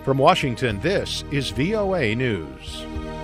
From Washington, this is VOA News.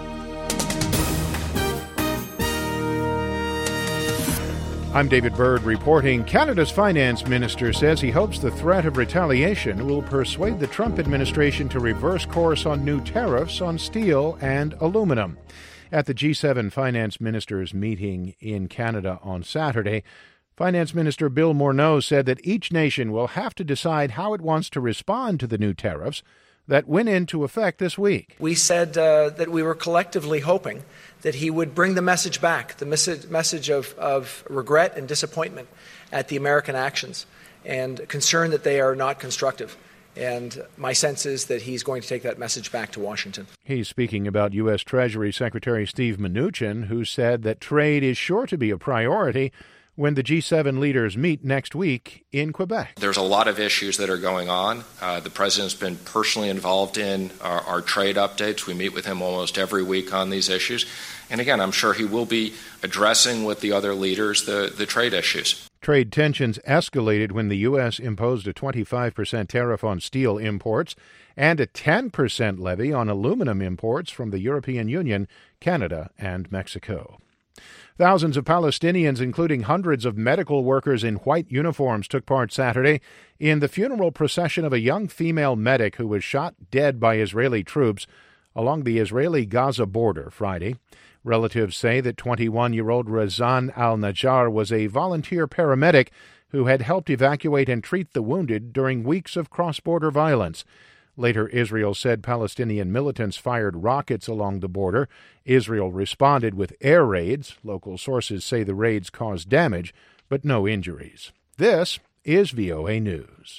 I'm David Byrd reporting. Canada's finance minister says he hopes the threat of retaliation will persuade the Trump administration to reverse course on new tariffs on steel and aluminum. At the G7 finance ministers meeting in Canada on Saturday, Finance Minister Bill Morneau said that each nation will have to decide how it wants to respond to the new tariffs that went into effect this week. We said that we were collectively hoping that he would bring the message back, the message of regret and disappointment at the American actions and concern that they are not constructive. And my sense is that he's going to take that message back to Washington. He's speaking about U.S. Treasury Secretary Steve Mnuchin, who said that trade is sure to be a priority when the G7 leaders meet next week in Quebec. There's a lot of issues that are going on. The president's been personally involved in our trade updates. We meet with him almost every week on these issues. And again, I'm sure he will be addressing with the other leaders the trade issues. Trade tensions escalated when the U.S. imposed a 25% tariff on steel imports and a 10% levy on aluminum imports from the European Union, Canada, and Mexico. Thousands of Palestinians, including hundreds of medical workers in white uniforms, took part Saturday in the funeral procession of a young female medic who was shot dead by Israeli troops along the Israeli-Gaza border Friday. Relatives say that 21-year-old Razan al-Najjar was a volunteer paramedic who had helped evacuate and treat the wounded during weeks of cross-border violence. Later, Israel said Palestinian militants fired rockets along the border. Israel responded with air raids. Local sources say the raids caused damage, but no injuries. This is VOA News.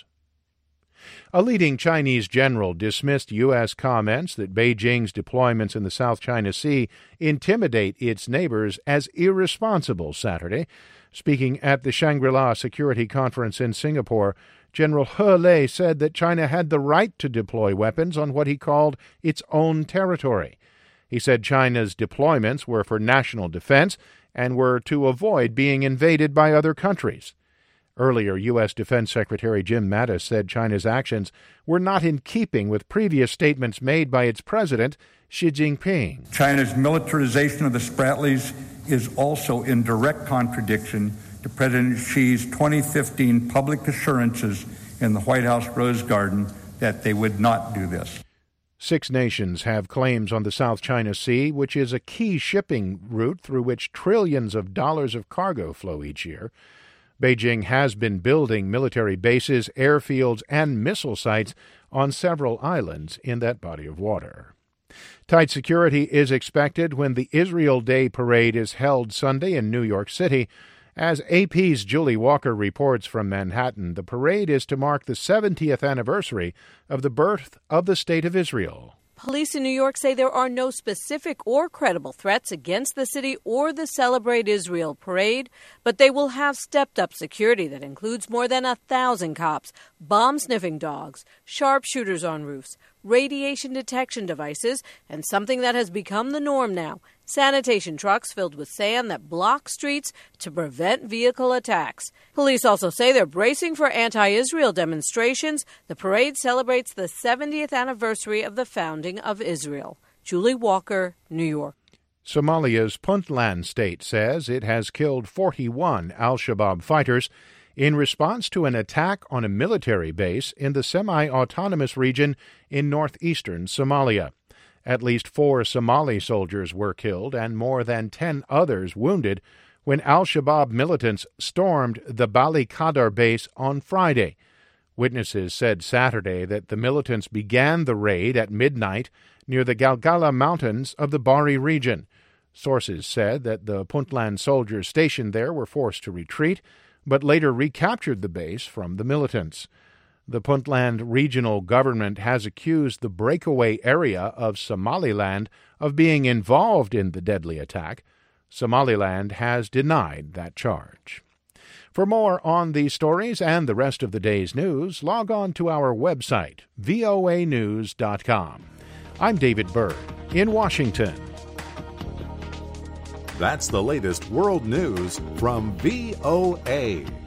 A leading Chinese general dismissed U.S. comments that Beijing's deployments in the South China Sea intimidate its neighbors as irresponsible Saturday. Speaking at the Shangri-La Security Conference in Singapore, General He Lei said that China had the right to deploy weapons on what he called its own territory. He said China's deployments were for national defense and were to avoid being invaded by other countries. Earlier, U.S. Defense Secretary Jim Mattis said China's actions were not in keeping with previous statements made by its president, Xi Jinping. China's militarization of the Spratlys is also in direct contradiction to President Xi's 2015 public assurances in the White House Rose Garden that they would not do this. 6 nations have claims on the South China Sea, which is a key shipping route through which trillions of dollars of cargo flow each year. Beijing has been building military bases, airfields, and missile sites on several islands in that body of water. Tight security is expected when the Israel Day Parade is held Sunday in New York City. As AP's Julie Walker reports from Manhattan, the parade is to mark the 70th anniversary of the birth of the State of Israel. Police in New York say there are no specific or credible threats against the city or the Celebrate Israel parade, but they will have stepped-up security that includes more than 1,000 cops, bomb-sniffing dogs, sharpshooters on roofs, radiation detection devices, and something that has become the norm now, sanitation trucks filled with sand that block streets to prevent vehicle attacks. Police also say they're bracing for anti-Israel demonstrations. The parade celebrates the 70th anniversary of the founding of Israel. Julie Walker, New York. Somalia's Puntland state says it has killed 41 al-Shabaab fighters in response to an attack on a military base in the semi-autonomous region in northeastern Somalia. At least 4 Somali soldiers were killed and more than 10 others wounded when al-Shabaab militants stormed the Bali Qadar base on Friday. Witnesses said Saturday that the militants began the raid at midnight near the Galgala Mountains of the Bari region. Sources said that the Puntland soldiers stationed there were forced to retreat, but later recaptured the base from the militants. The Puntland regional government has accused the breakaway area of Somaliland of being involved in the deadly attack. Somaliland has denied that charge. For more on these stories and the rest of the day's news, log on to our website, voanews.com. I'm David Byrd in Washington. That's the latest world news from VOA.